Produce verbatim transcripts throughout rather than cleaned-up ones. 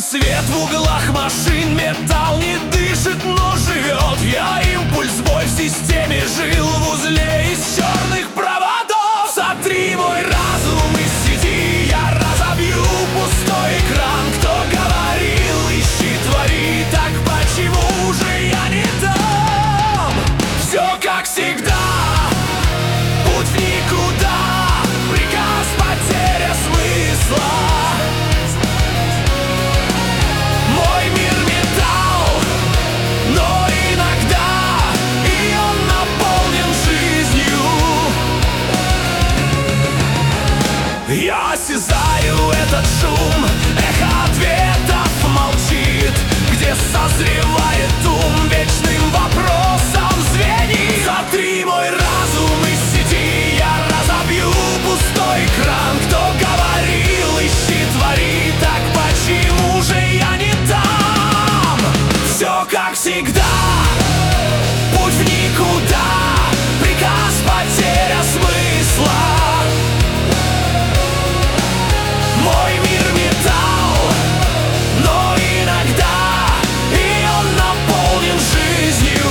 свет в углах машин. Металл не дышит, но живет. Я импульс, бой в системе. Жил в узле из черных проводов. Сотри мой разум из сети, я разобью пустой экран. Кто говорил, ищи, твори, так почему же я не там? Все как всегда, путь в никуда. Приказ, потеря смысла. Мой мир металл, но иногда и он наполнен жизнью. Я осязаю этот шум, эхо ответов молчит. Где созревает ум, вечным вопросом звенит. Сотри мой разум из сети, я разобью пустой экран. Кто говорил, ищи, твори, так почему же я не там? Все как всегда, путь в никуда. Приказ, потеря смысла. Мой мир металл, но иногда и он наполнен жизнью.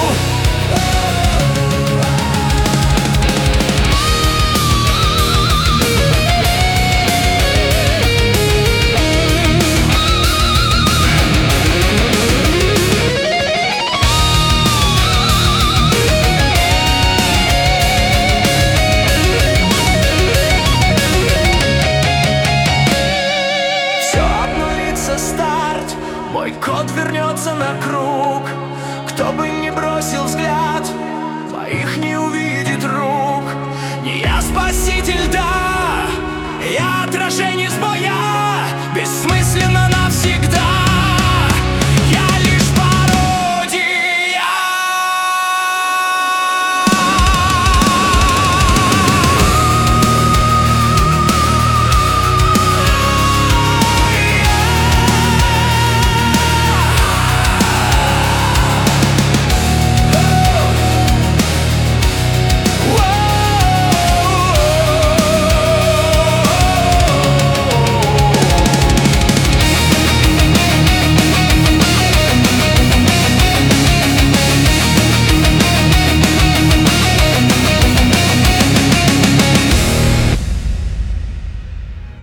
Старт, мой код вернется на круг. Кто бы ни бросил взгляд, моих не увидит рук. Не я спаситель, да, я отражение сбоя. Бессмысленно навсегда.